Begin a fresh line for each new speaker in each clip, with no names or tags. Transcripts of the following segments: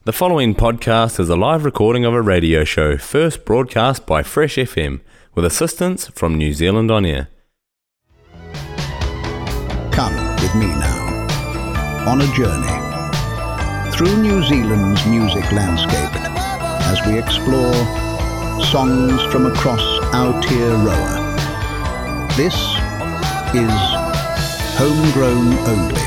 The following podcast is a live recording of a radio show first broadcast by Fresh FM with assistance from New Zealand On Air.
Come with me now on a journey through New Zealand's music landscape as we explore songs from across Aotearoa. This is Homegrown Only.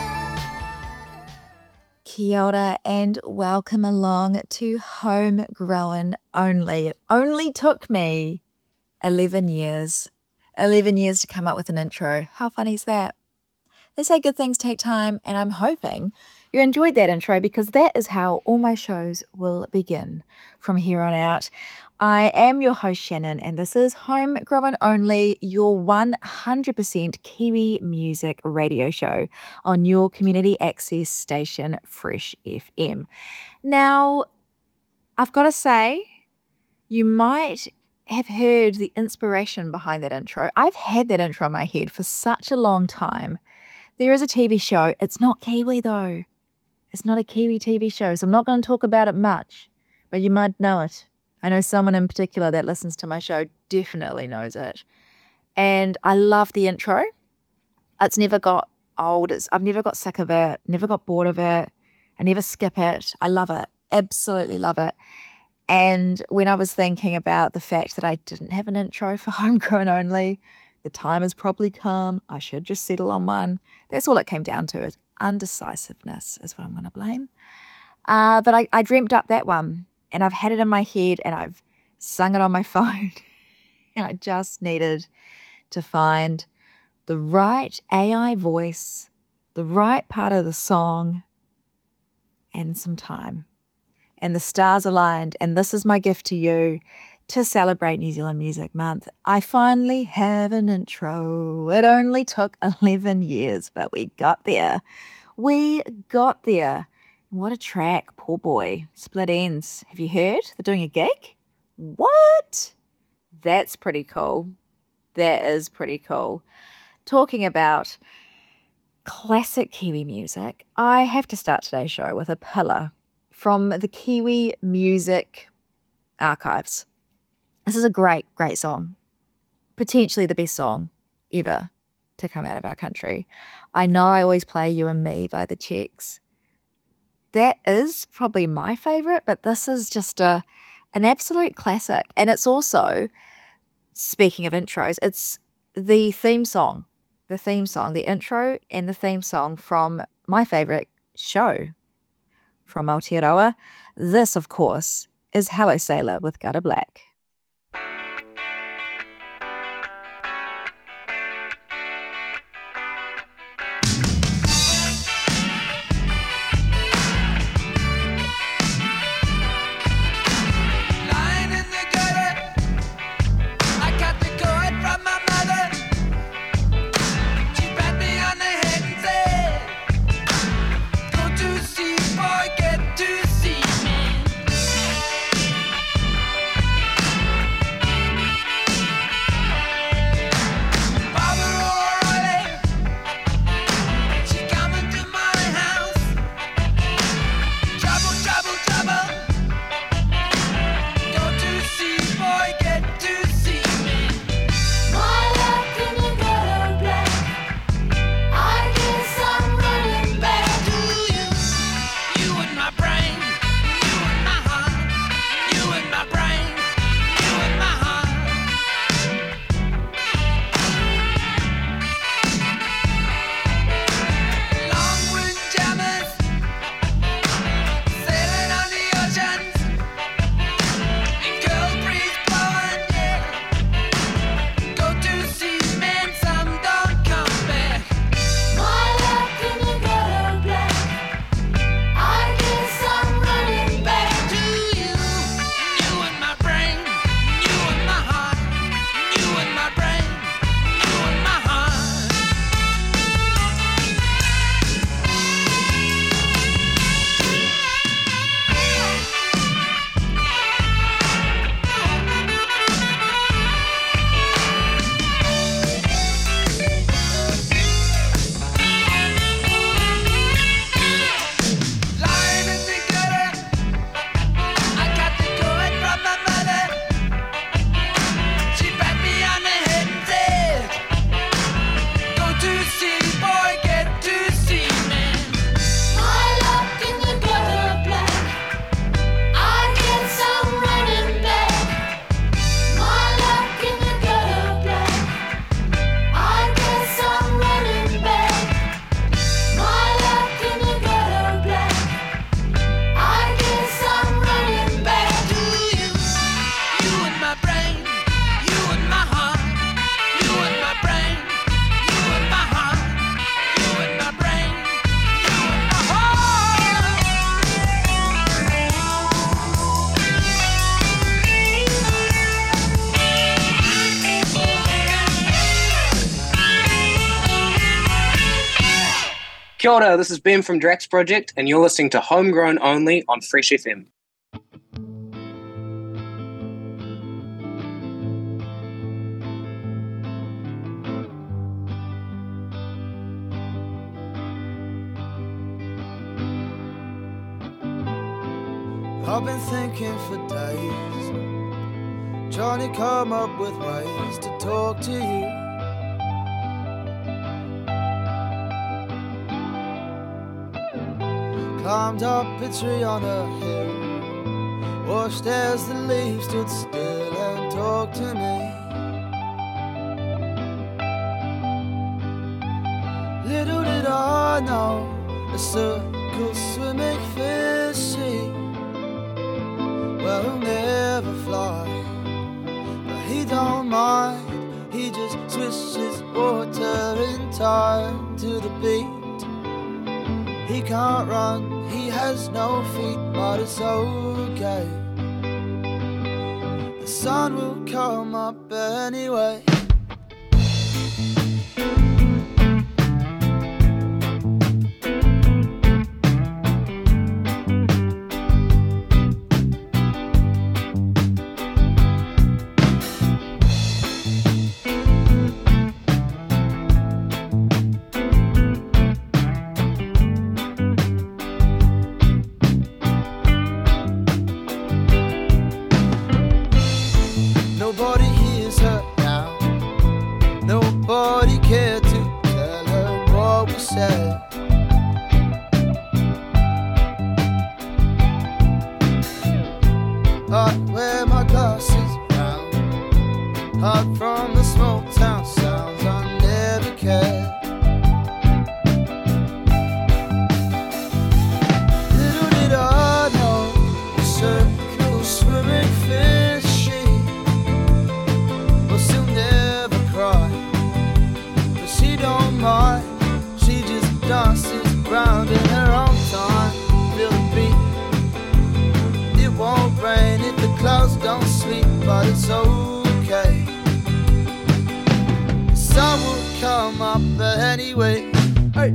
Kia ora and welcome along to Homegrown Only. It only took me 11 years. 11 years to come up with an intro. How funny is that? They say good things take time, and I'm hoping you enjoyed that intro because that is how all my shows will begin from here on out. I am your host Shannon, and this is Homegrown Only, your 100% Kiwi music radio show on your community access station Fresh FM. Now, I've got to say, you might have heard the inspiration behind that intro. I've had that intro in my head for such a long time. There is a TV show. It's not Kiwi though. It's not a Kiwi TV show, so I'm not going to talk about it much, but you might know it. I know someone in particular that listens to my show definitely knows it. And I love the intro. It's never got old. I've never got sick of it, never got bored of it. I never skip it. I love it. Absolutely love it. And when I was thinking about the fact that I didn't have an intro for Homegrown Only, the time has probably come. I should just settle on one. That's all it came down to. Is undecisiveness is what I'm going to blame. But I dreamt up that one. And I've had it in my head and I've sung it on my phone. And I just needed to find the right AI voice, the right part of the song, and some time. And the stars aligned. And this is my gift to you to celebrate New Zealand Music Month. I finally have an intro. It only took 11 years, but we got there. We got there. What a track, poor boy. Split Ends. Have you heard? They're doing a gig? What? That's pretty cool. That is pretty cool. Talking about classic Kiwi music, I have to start today's show with a pillar from the Kiwi Music Archives. This is a great, great song. Potentially the best song ever to come out of our country. I know I always play You and Me by the Czechs. That is probably my favorite, but this is just an absolute classic. And it's also, speaking of intros, it's the theme song, the intro and the theme song from my favorite show from Aotearoa. This, of course, is Hello Sailor with Gutter Black.
Kia ora, this is Ben from Drax Project, and you're listening to Homegrown Only on Fresh FM.
I've been thinking for days, trying to come up with ways to talk to you. Climbed up a tree on a hill, watched as the leaves stood still and talked to me. Little did I know, a circle swimming fishy. Well, he'll never fly, but he don't mind. He just swishes water in time to the beat. He can't run, he has no feet, but it's okay. The sun will come up anyway. Nobody hears her now. Nobody cared to tell her what was said. I wear my glasses round, hot from the small town sounds. I never cared. Little did I know, the circle swimming fishy. But she'll never cry, but she don't mind. She just dances around in her own time. Feel the beat. It won't rain if the clouds don't sleep, but it's okay. The sun will come up anyway. Hey.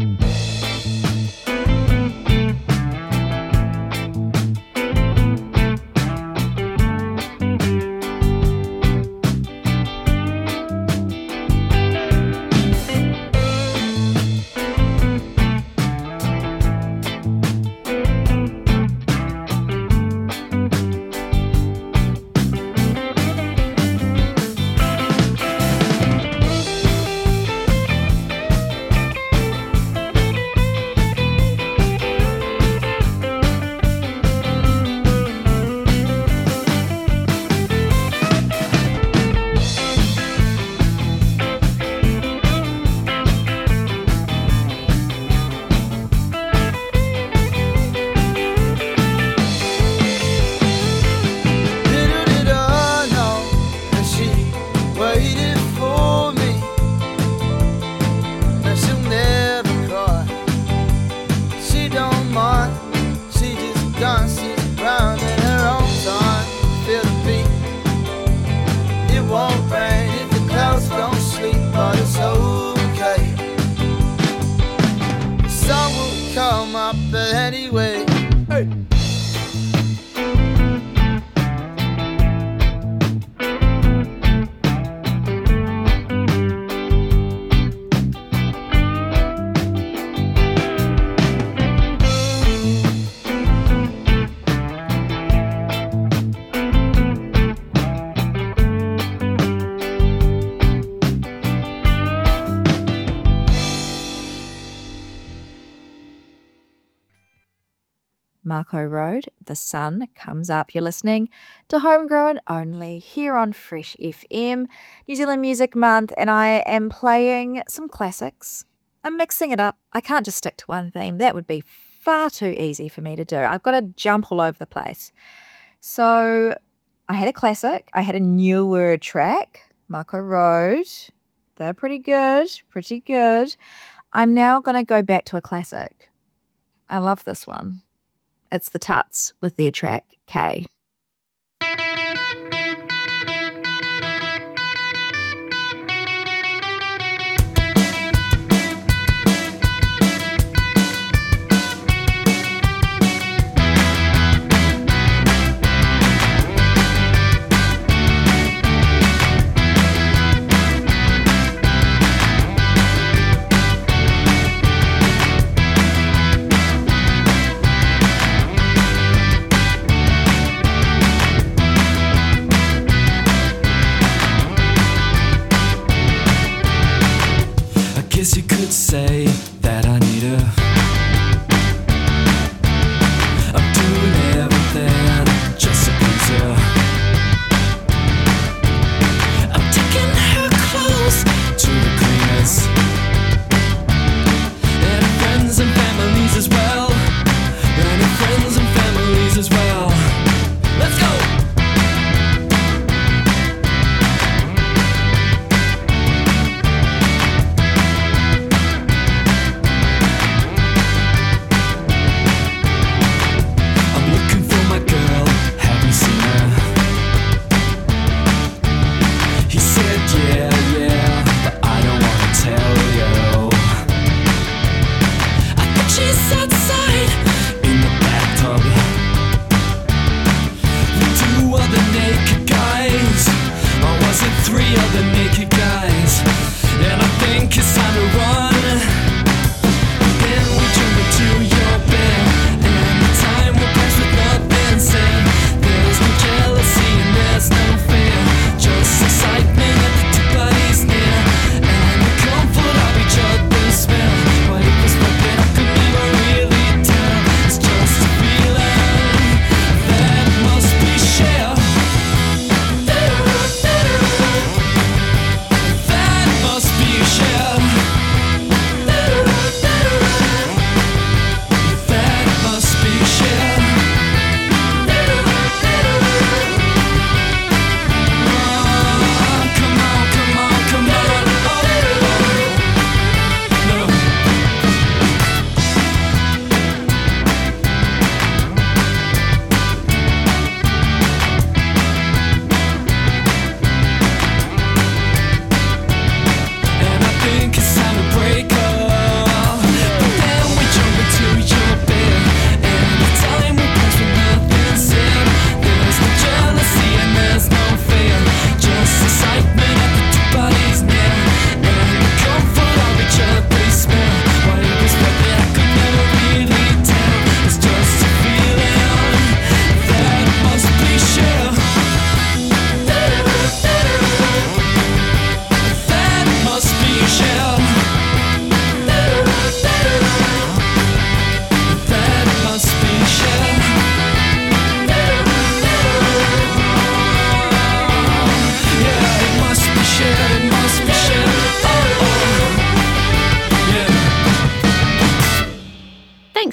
Anyway, hey.
Marco Road, The Sun Comes Up. You're listening to Homegrown Only here on Fresh FM, New Zealand Music Month, and I am playing some classics. I'm mixing it up. I can't just stick to one theme. That would be far too easy for me to do. I've got to jump all over the place. So I had a classic. I had a newer track, Marco Road. They're pretty good, pretty good. I'm now going to go back to a classic. I love this one. It's the Tuts with their track K.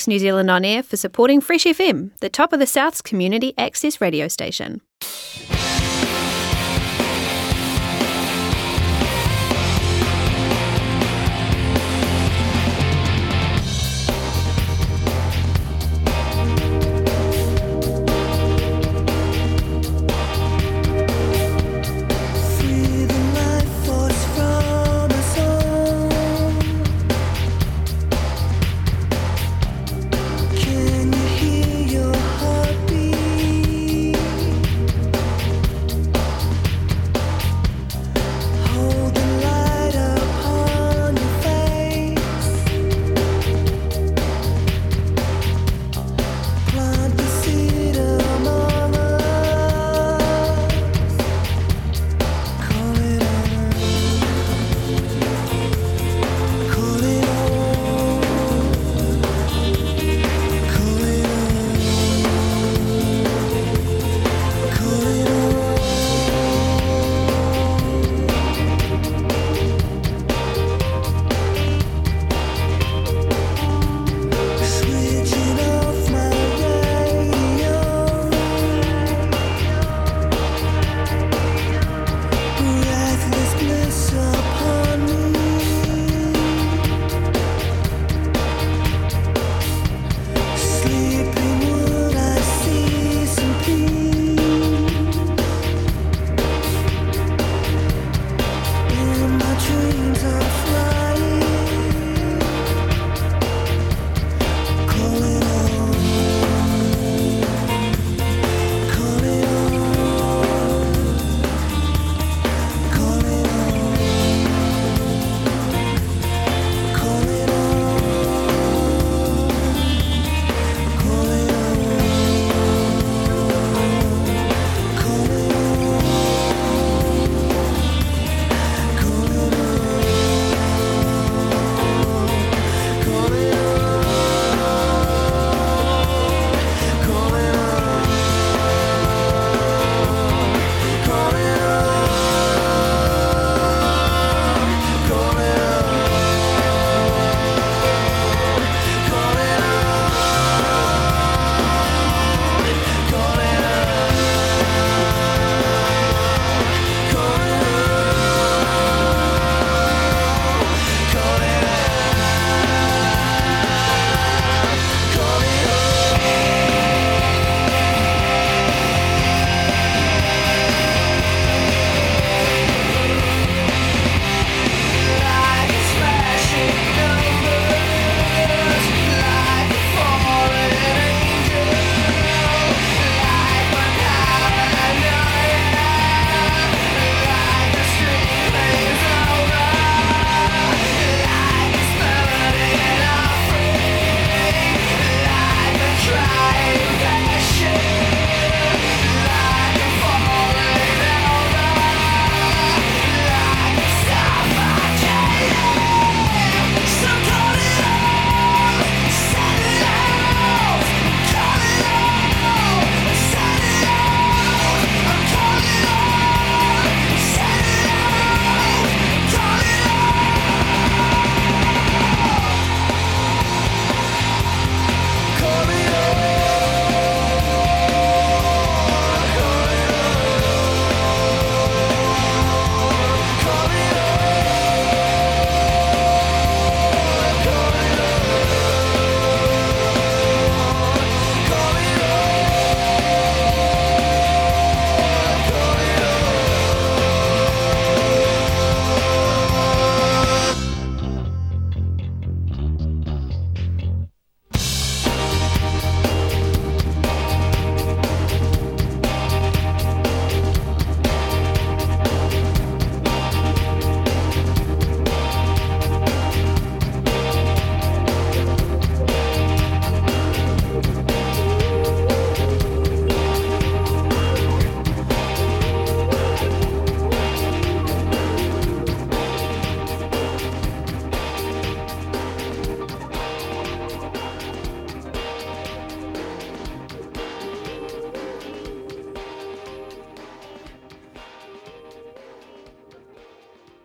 Thanks New Zealand On Air for supporting Fresh FM, the top of the South's community access radio station.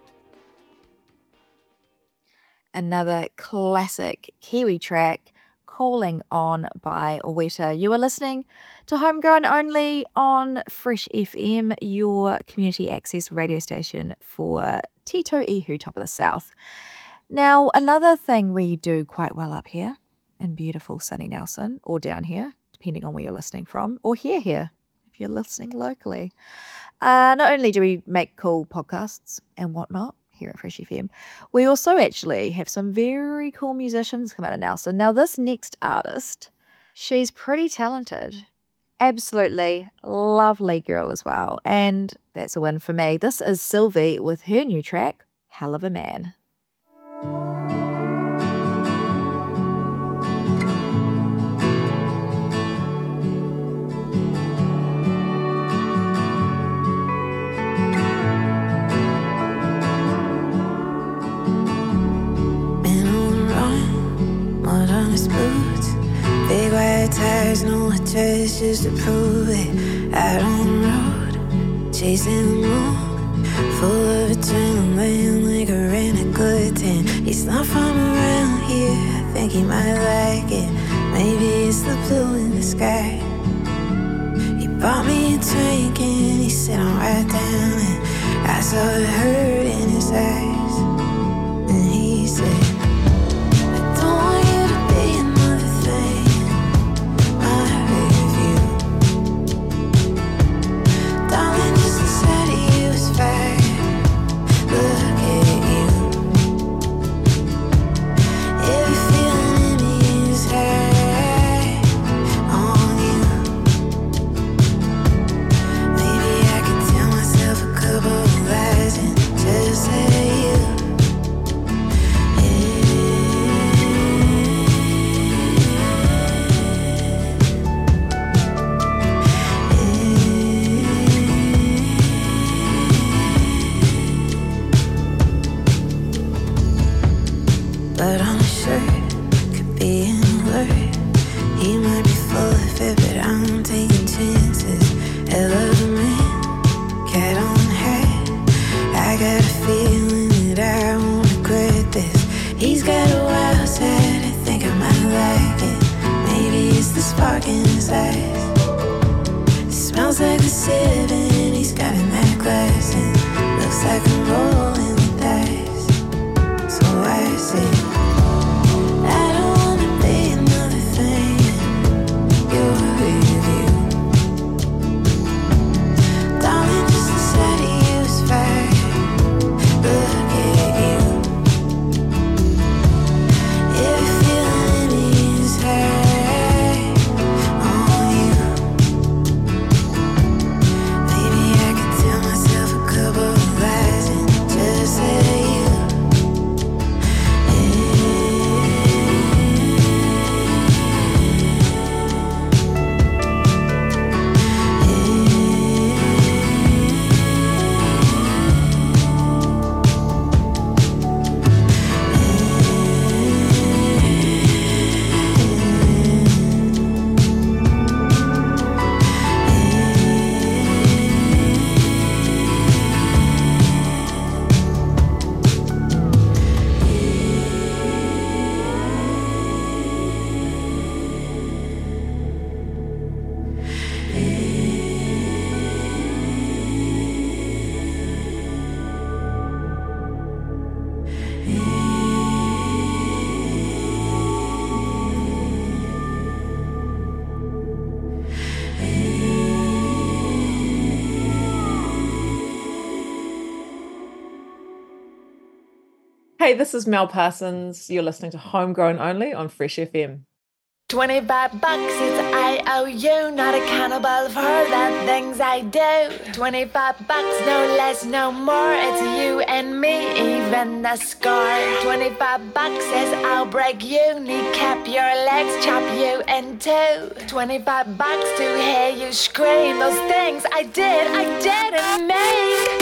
Another classic Kiwi track Calling On by Weta. You are listening to Homegrown Only on Fresh FM, your community access radio station for Tito Ihu, top of the South. Now, another thing we do quite well up here in beautiful sunny Nelson, or down here, depending on where you're listening from, or here, if you're listening locally. Not only do we make cool podcasts and whatnot here at Fresh FM, we also actually have some very cool musicians come out of Nelson. Now, this next artist, she's pretty talented. Absolutely lovely girl as well. And that's a win for me. This is Sylvie with her new track, Hell of a Man.
Boots, big white tires, no dress just to prove it. Out on the road, chasing the moon, full of adrenaline, like a rent a good 10. He's not from around here, I think he might like it. Maybe it's the blue in the sky. He bought me a drink and he said I'm right down, and I saw the hurt in his eyes. And he said, but on his shirt could be an alert. He might be full of it, but I'm taking chances. Hell of a man, cat on hat. I got a feeling that I won't regret this. He's got a wild side, I think I might like it. Maybe it's the spark in his eyes. He smells like the 7, he's got a necklace and looks like I'm rolling the dice. So I say,
Hey, this is Mel Parsons. You're listening to Homegrown Only on Fresh FM.
25 bucks, it's IOU, not a cannibal of her, that things I do. 25 bucks, no less, no more, it's you and me, even the score. 25 bucks says I'll break you, kneecap your legs, chop you in two. 25 bucks to hear you scream, those things I didn't make.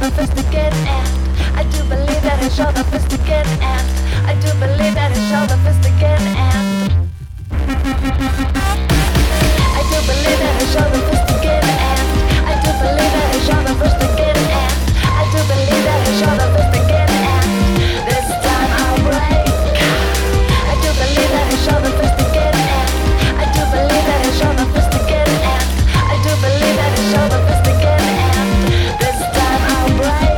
sophisticated, and I do believe that it's so sophisticated, and I do believe that it's so sophisticated, and I do believe that it's so sophisticated, and I do believe that it's so sophisticated, and I do believe that it's so sophisticated, and this time I'll break. I do believe that it's so sophisticated, and I do believe that it's so sophisticated, and I do believe that it's so sophisticated, and this time I'll break.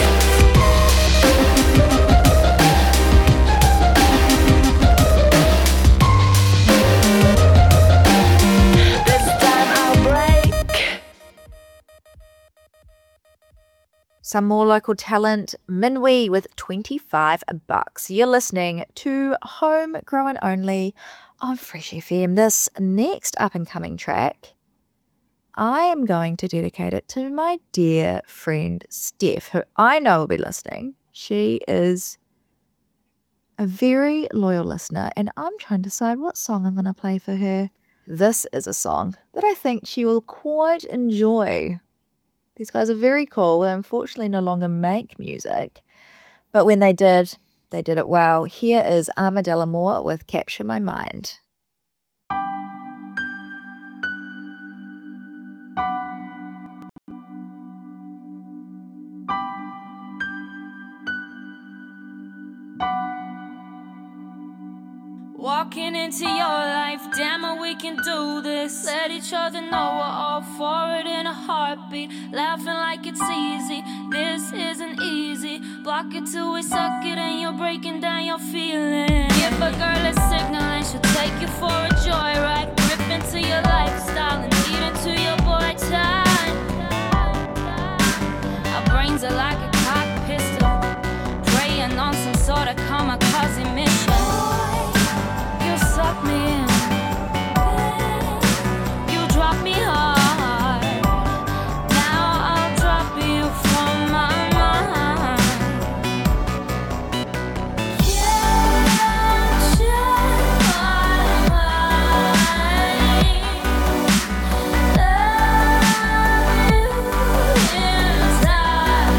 This time I'll break.
Some more local talent, Minwi with $25. You're listening to Homegrown Only on Fresh FM. This next up-and-coming track, I am going to dedicate it to my dear friend Steph, who I know will be listening. She is a very loyal listener, and I'm trying to decide what song I'm going to play for her. This is a song that I think she will quite enjoy. These guys are very cool. They unfortunately no longer make music, but when they did it well. Here is Armadella Moore with Capture My Mind.
Walking into your life, damn it, we can do this. Let each other know we're all for it in a heartbeat. Laughing like it's easy, this isn't easy. Block it till we suck it and you're breaking down your feelings. Give a girl a signal and she'll take you for a joyride. Rip into your lifestyle and eat into your boy time. Our brains are like a cocked pistol, preying on some sort of kamikaze mission. Suck me in, you drop me hard. Now I'll drop you from my mind. Capture my mind. Love you inside.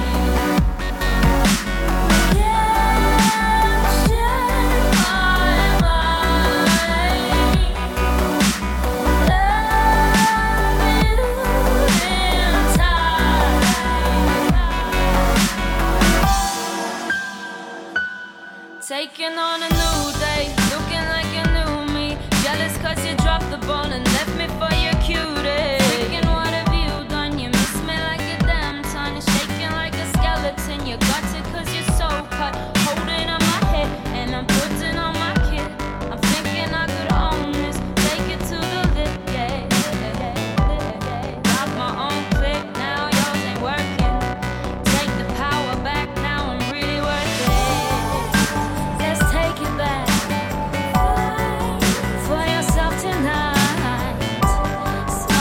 Taking on a new day, looking like a new me. Jealous cause you dropped the ball and left me for your cutie. Freaking what have you done? You miss me like a damn ton. Shaking like a skeleton. You got it cause you're so cut. Holding on my head and I'm putting on my kid. I'm thinking I could own this. Take it to the lip, yeah. Got my own click, now yours ain't working. Take the power back, now I'm really worth it. Let's take it back for yourself tonight.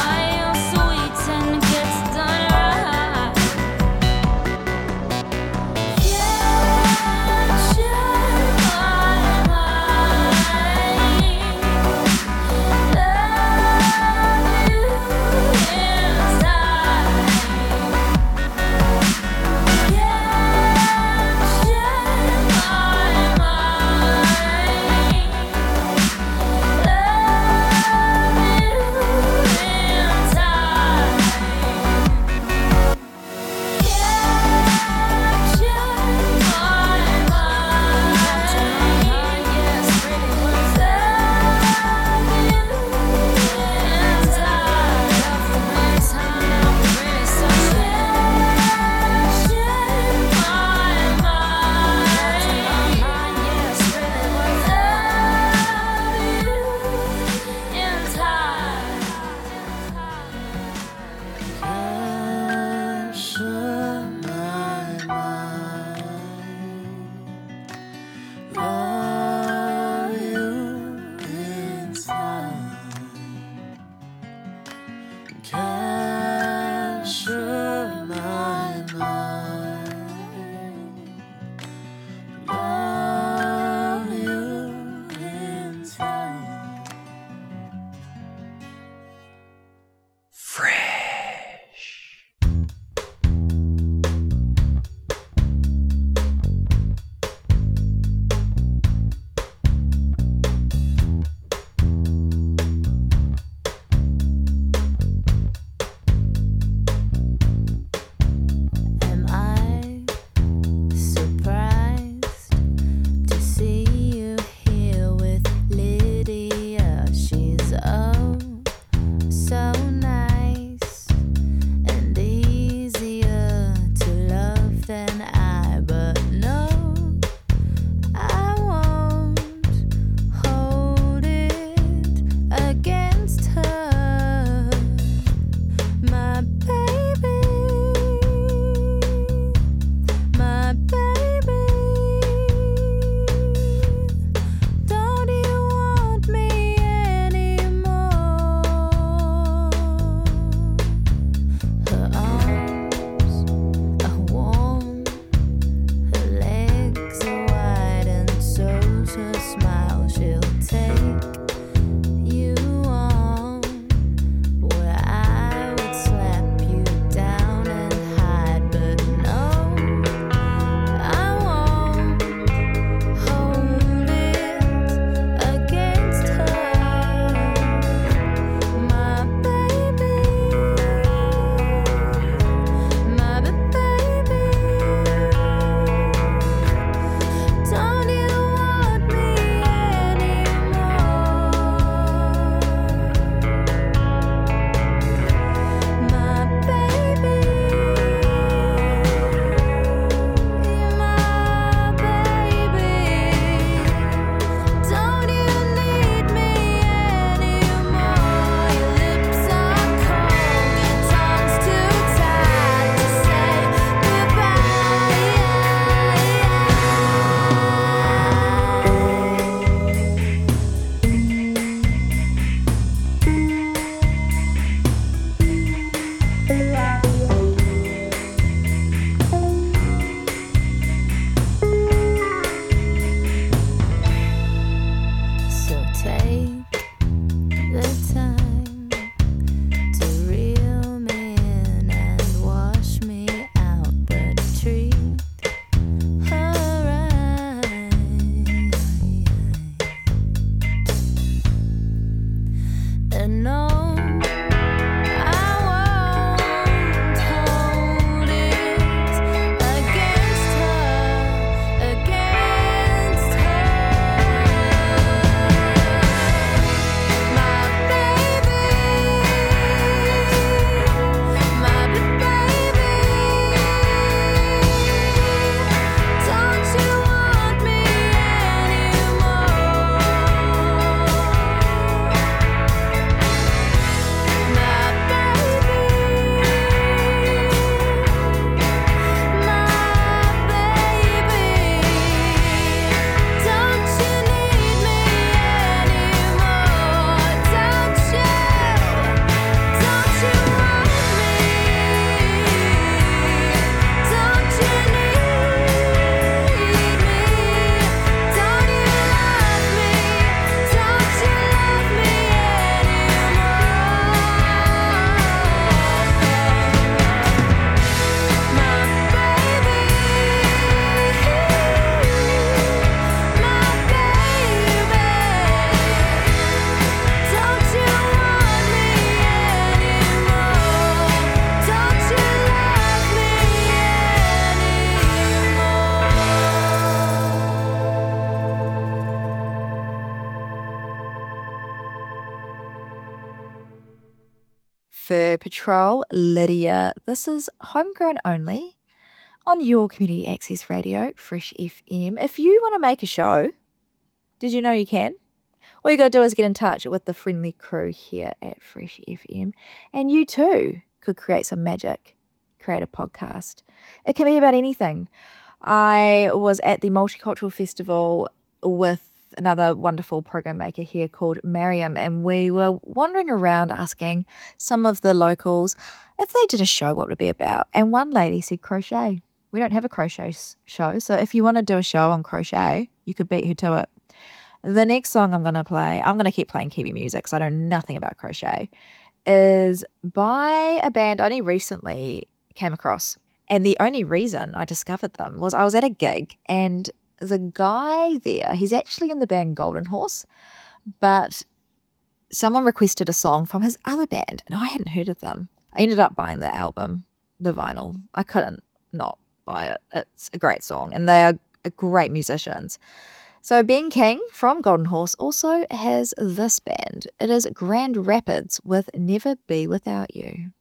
Fur Patrol, Lydia. This is Homegrown Only on your Community Access Radio, Fresh FM. If you want to make a show, did you know you can? All you got to do is get in touch with the friendly crew here at Fresh FM, and you too could create some magic, create a podcast. It can be about anything. I was at the Multicultural Festival with another wonderful program maker here called Mariam, and we were wandering around asking some of the locals if they did a show, what would it be about? And one lady said crochet. We don't have a crochet show, so if you want to do a show on crochet, you could beat her to it. The next song I'm going to play, I'm going to keep playing Kiwi music because I know nothing about crochet, is by a band I only recently came across. And the only reason I discovered them was I was at a gig, and the guy there, he's actually in the band Golden Horse, but someone requested a song from his other band, and I hadn't heard of them. I ended up buying the album, the vinyl. I couldn't not buy it. It's a great song, and they are great musicians. So Ben King from Golden Horse also has this band. It is Grand Rapids with Never Be Without You.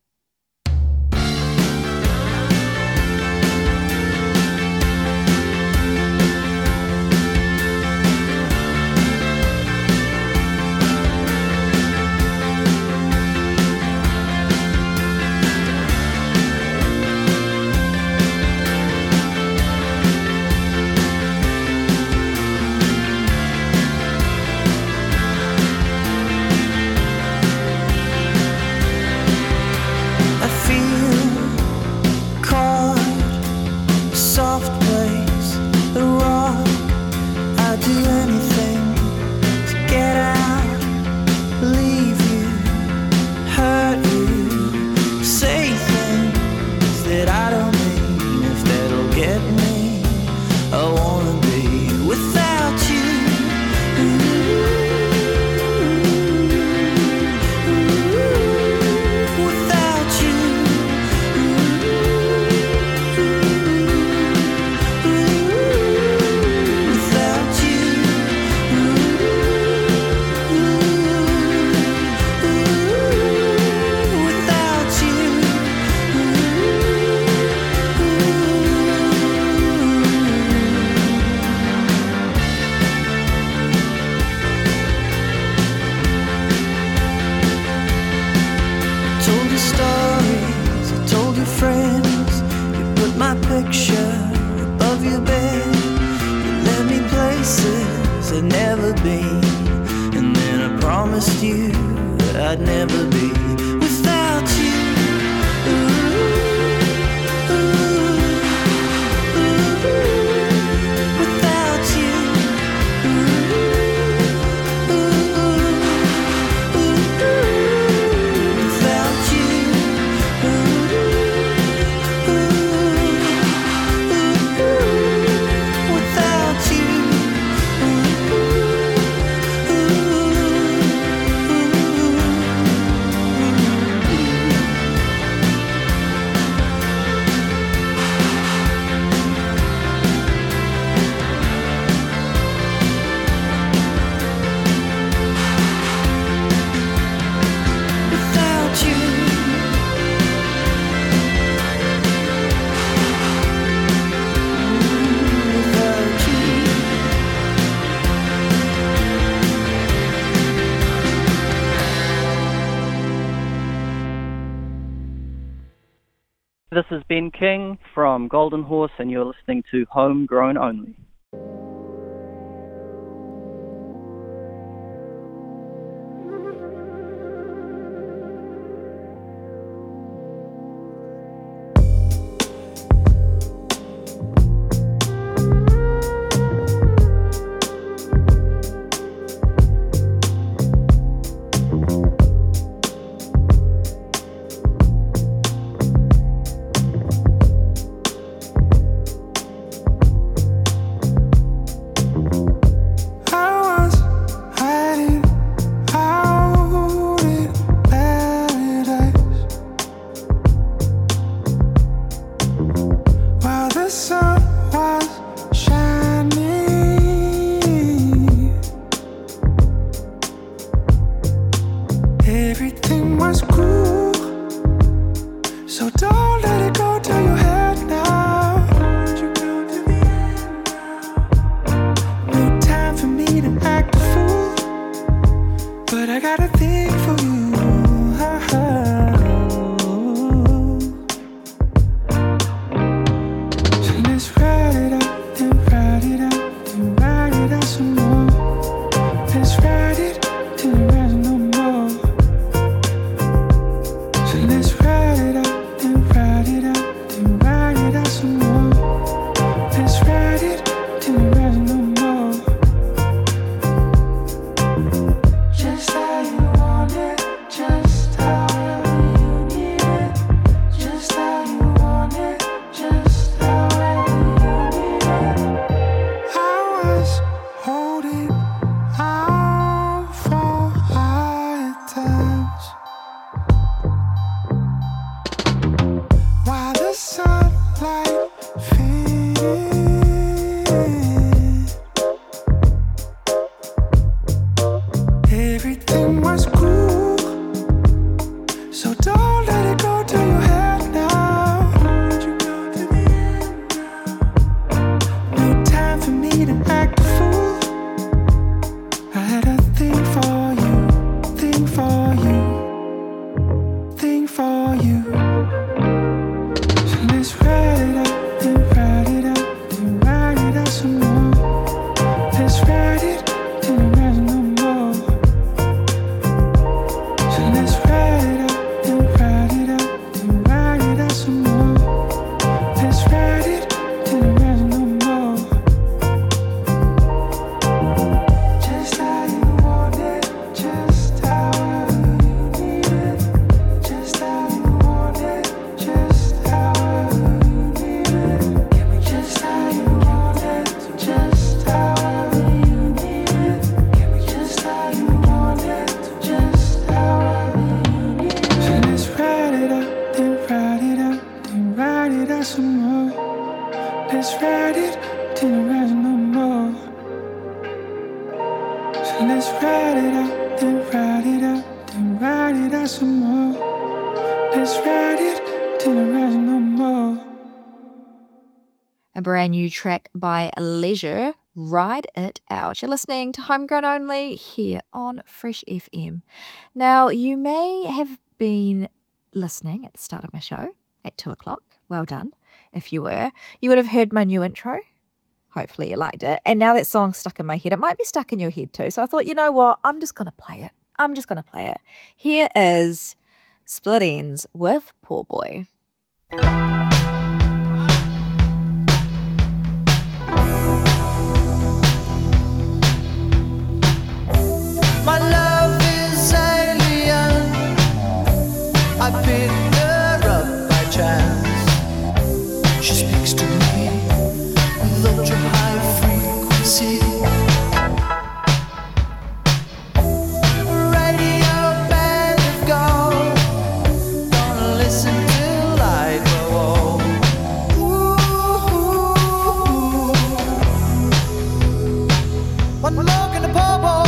This is Ben King from Golden Horse, and you're listening to Homegrown Only.
Everything was cool. out some more. Let's ride it till there is no more. So let's ride it out, then ride it out, then ride it out some more. Let's ride it till there is no more.
A brand new track by Leisure, Ride It Out. You're listening to Homegrown Only here on Fresh FM. Now, you may have been listening at the start of my show at 2 o'clock. Well done. If you were, you would have heard my new intro. Hopefully you liked it. And now that song's stuck in my head. It might be stuck in your head too. So I thought, you know what? I'm just going to play it. Here is Split Ends with Poor Boy.
My love is alien. I picked her up by chance. She speaks to me with ultra high frequency. Radio band of gold. Gonna listen till I grow old. Ooh. One more can a poor boy.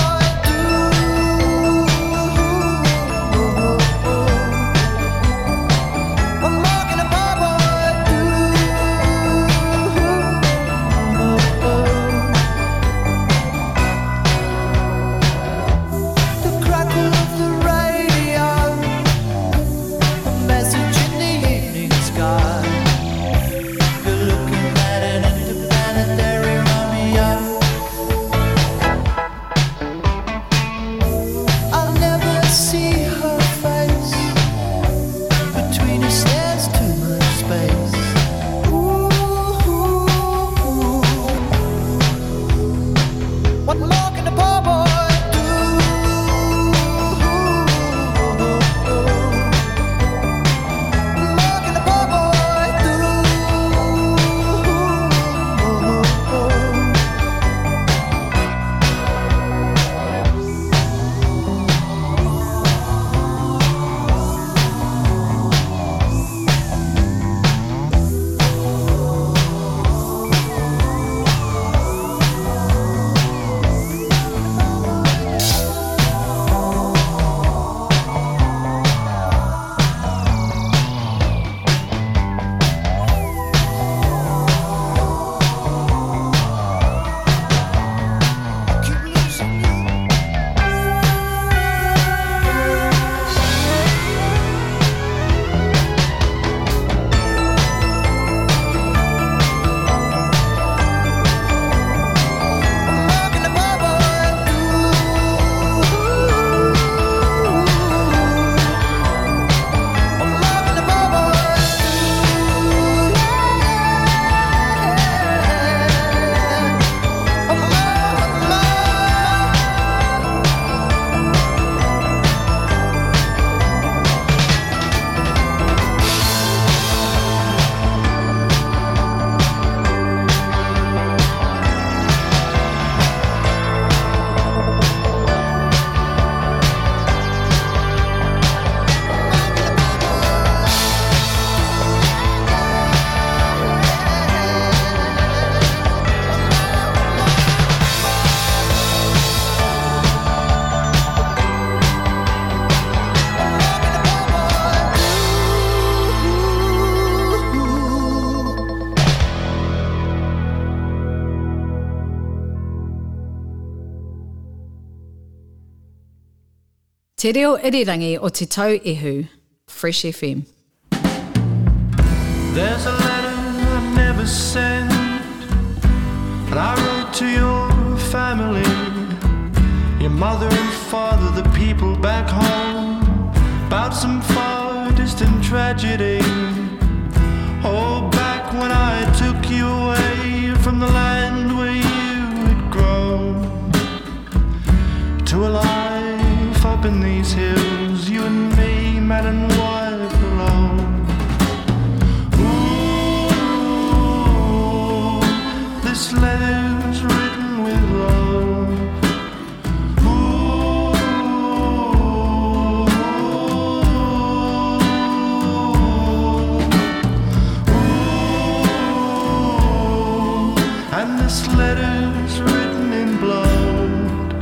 Te reo irirangi o te tau ihu, Fresh FM.
There's a letter I never sent that I wrote to your family, your mother and father, the people back home, about some far distant tragedy. Oh, back when I took you away from the land where you had grown to a life up in these hills, you and me, man and wife alone. Ooh, this letter's written with love. Ooh, ooh, this letter's written in blood.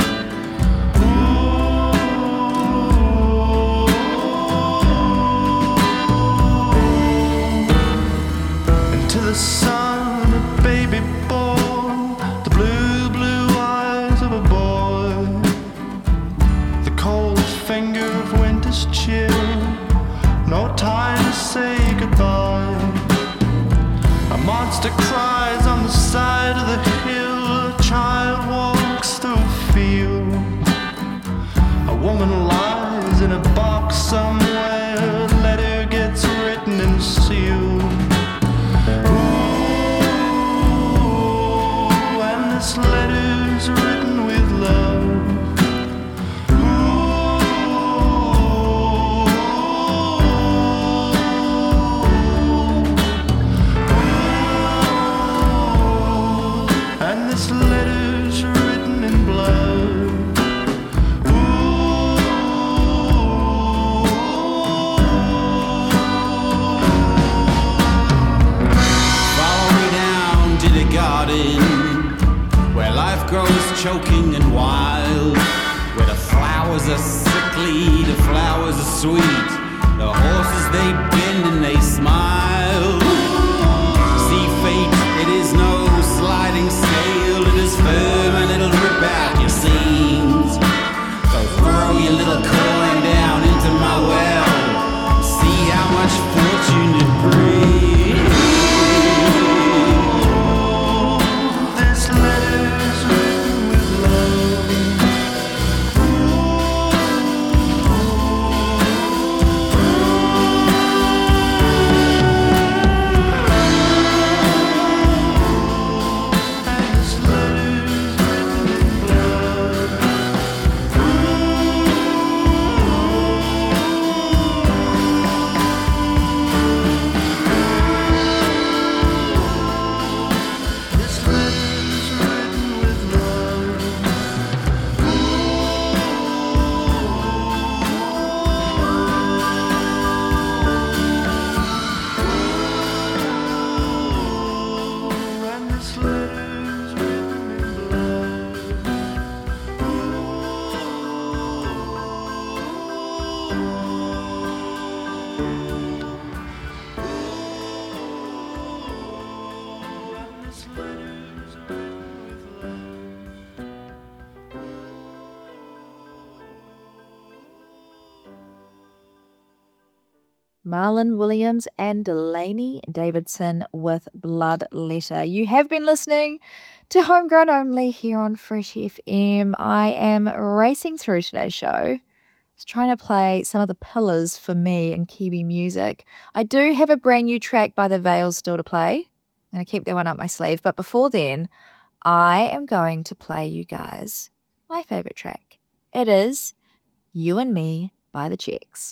And to the son, a baby born, the blue, blue eyes of a boy, the cold finger of winter's chill, no time to say goodbye. A monster cries on the side of the hill, a child walks through a field, a woman lies in a box somewhere, a letter gets written and sealed. Ooh, and this letter's written with love. And this letter's written in blood.
Follow me down to the garden, where life grows choking and wild, where the flowers are sickly, the flowers are sweet, the horses they bend and they smile. See fate, it is no sliding scale, it is firm and it'll rip out your seams. So throw your little coin down into my well, see how much fortune it brings.
This letter's written with love. And this letter's written in blood. This letter's written with love. And this letter's written in blood. And this letter's written with love.
Marlon Williams and Delaney Davidson with Blood Letter. You have been listening to Homegrown Only here on Fresh FM. I am racing through today's show, just trying to play some of the pillars for me in Kiwi music. I do have a brand new track by The Veils still to play, and I keep that one up my sleeve. But before then, I am going to play you guys my favorite track. It is You and Me by The Checks.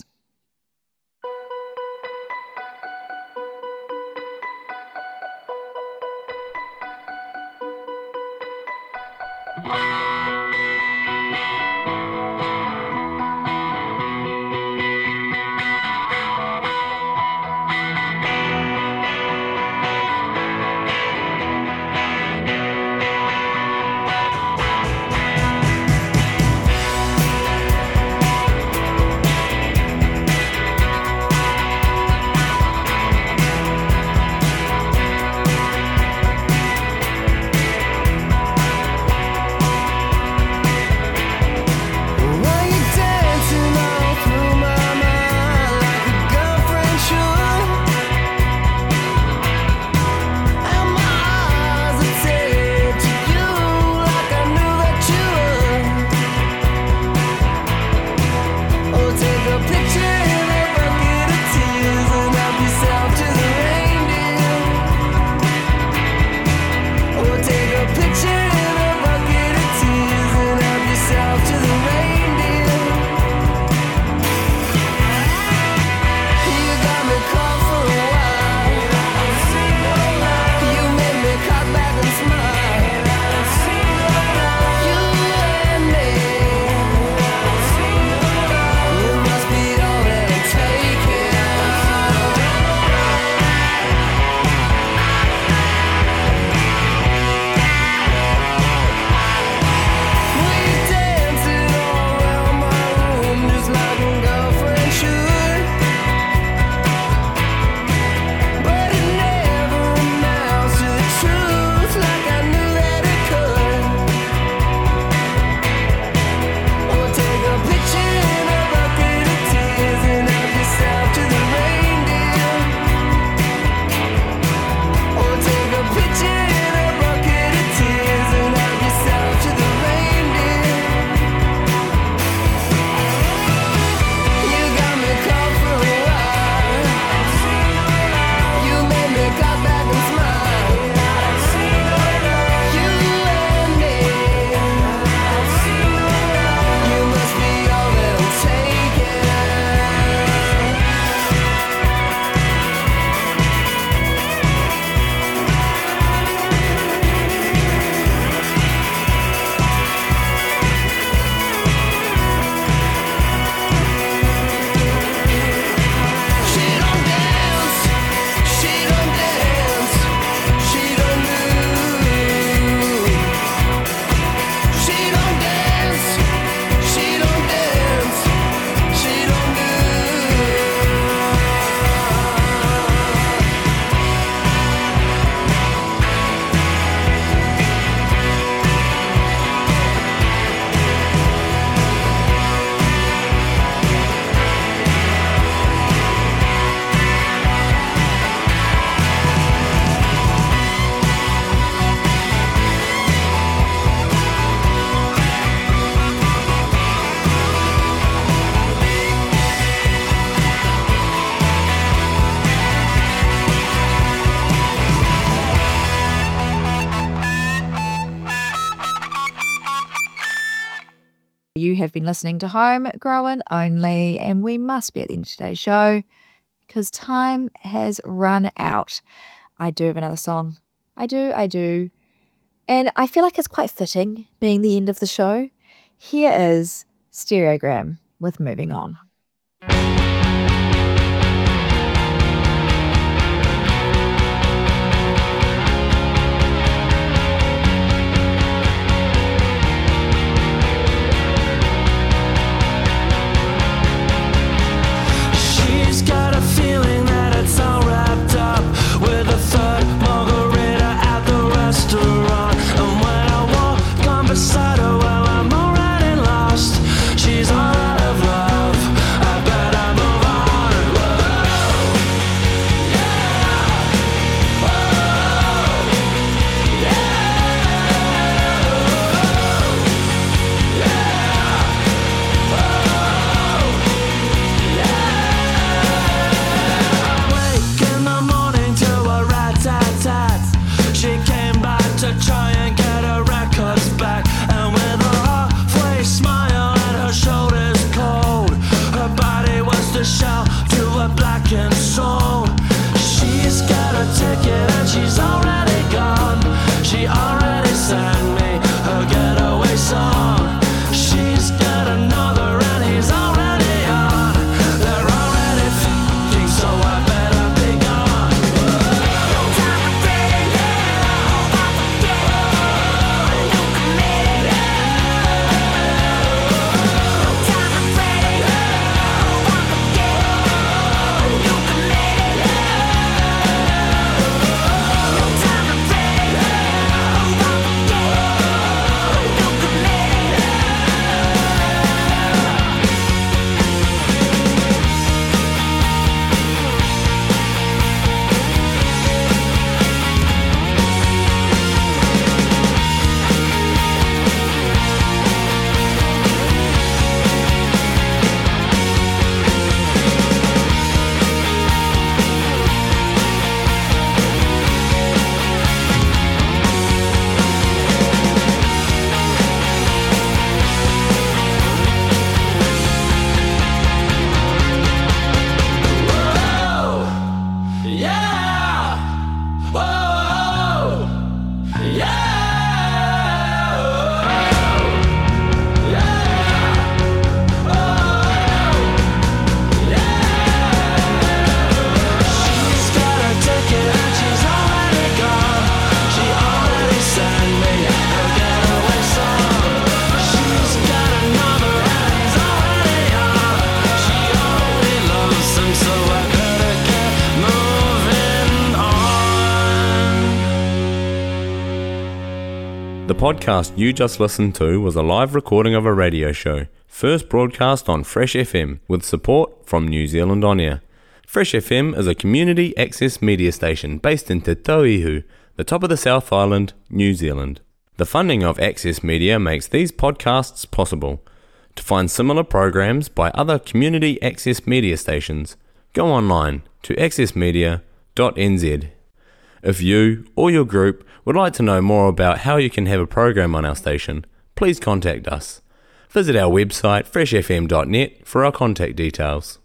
You have been listening to Homegrown Only, and we must be at the end of today's show because time has run out. I do have another song. I do. And I feel like it's quite fitting being the end of the show. Here is Stereogram with Moving On.
She's got a feeling that it's all wrapped up with a third margarita at the restaurant. And when I walk on beside her, well, I'm already lost. She's all out of love. I better move on. Whoa. Yeah. Whoa. Yeah. Wake in the morning to a rat-tat-tat. She came back to try and get her records back. And with a halfway smile and her shoulders cold, her body was the shell to a blackened soul. She's got a ticket and she's already gone. She already sang me her getaway song. She's got another and he's already on. They're already f***ing, so I better be gone. No time for dating, no time for dating. No committing, no time for dating, no time for dating. No committing, no time for dating, no time for dating. No committing. Yeah! Whoa! Yeah! She's got a ticket and she's already gone. She already sang me her getaway song. She's got another and he's already on. She already loves him, so I better get moving on.
The podcast you just listened to was a live recording of a radio show, first broadcast on Fresh FM with support from New Zealand On Air. Fresh FM is a community access media station based in Te Tauihu, the top of the South Island, New Zealand. The funding of Access Media makes these podcasts possible. To find similar programs by other community access media stations, go online to accessmedia.nz. If you or your group would like to know more about how you can have a program on our station, please contact us. Visit our website freshfm.net for our contact details.